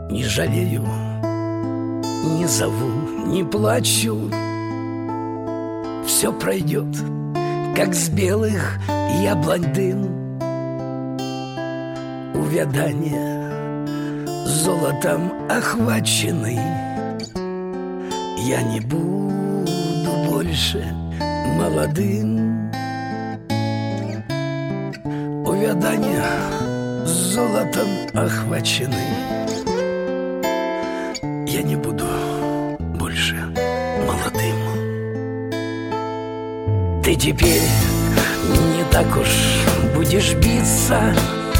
Не жалею, не зову, не плачу. Все пройдет, как с белых яблонь дым. Увядание золотом охваченный. Я не буду больше молодым. Увядание золотом охваченный. Я не буду больше молодым. Ты теперь не так уж будешь биться.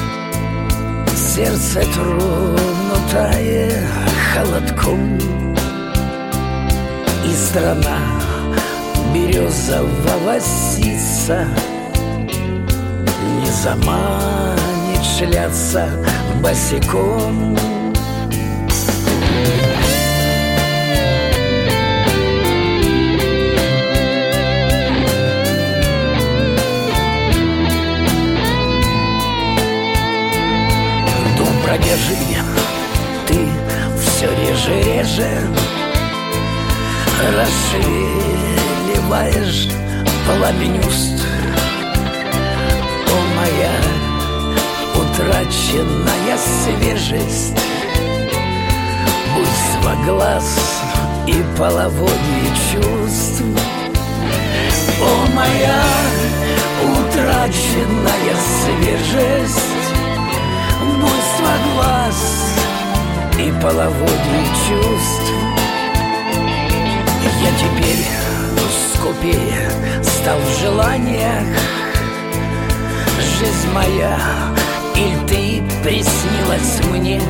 Сердце тронутое холодком. И страна березового сица не заманит шляться босиком. Продержи, ты все реже расшевеливаешь пламень уст. О, моя утраченная свежесть, буйство глаз и половодье чувств. О, моя утраченная свежесть, буйство глаз и половодье чувств. Я теперь скупее стал в желаниях. Жизнь моя, иль ты приснилась мне,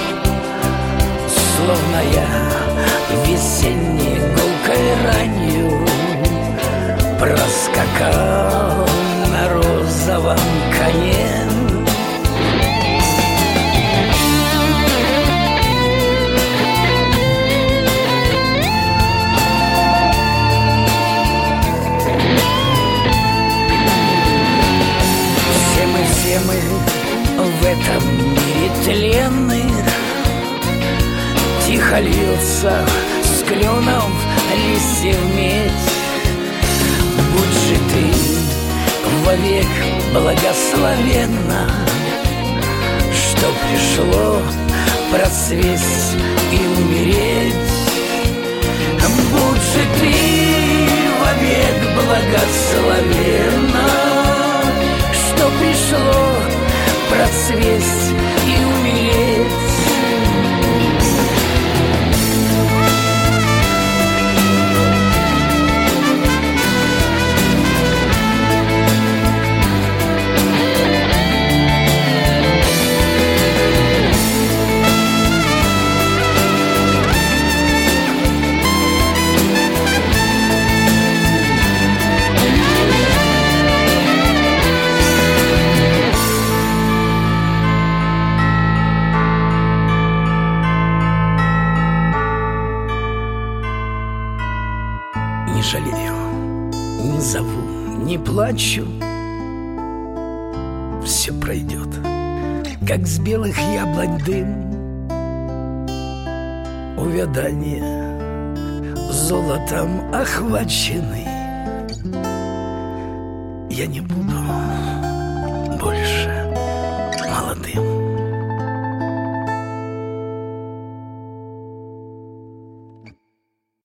словно я весенней гулкой ранью проскакал на розовом коне. Все мы в этом мире тленных, тихо льется с кленов листьев медь. Будь же ты вовек благословенна, что пришло процвесть и умереть. Будь же ты вовек благословенна, что пришло процвесть и умереть. Не жалею, не зову, не плачу. Все пройдет, как с белых яблонь дым. Увядание золотом охваченный. Я не буду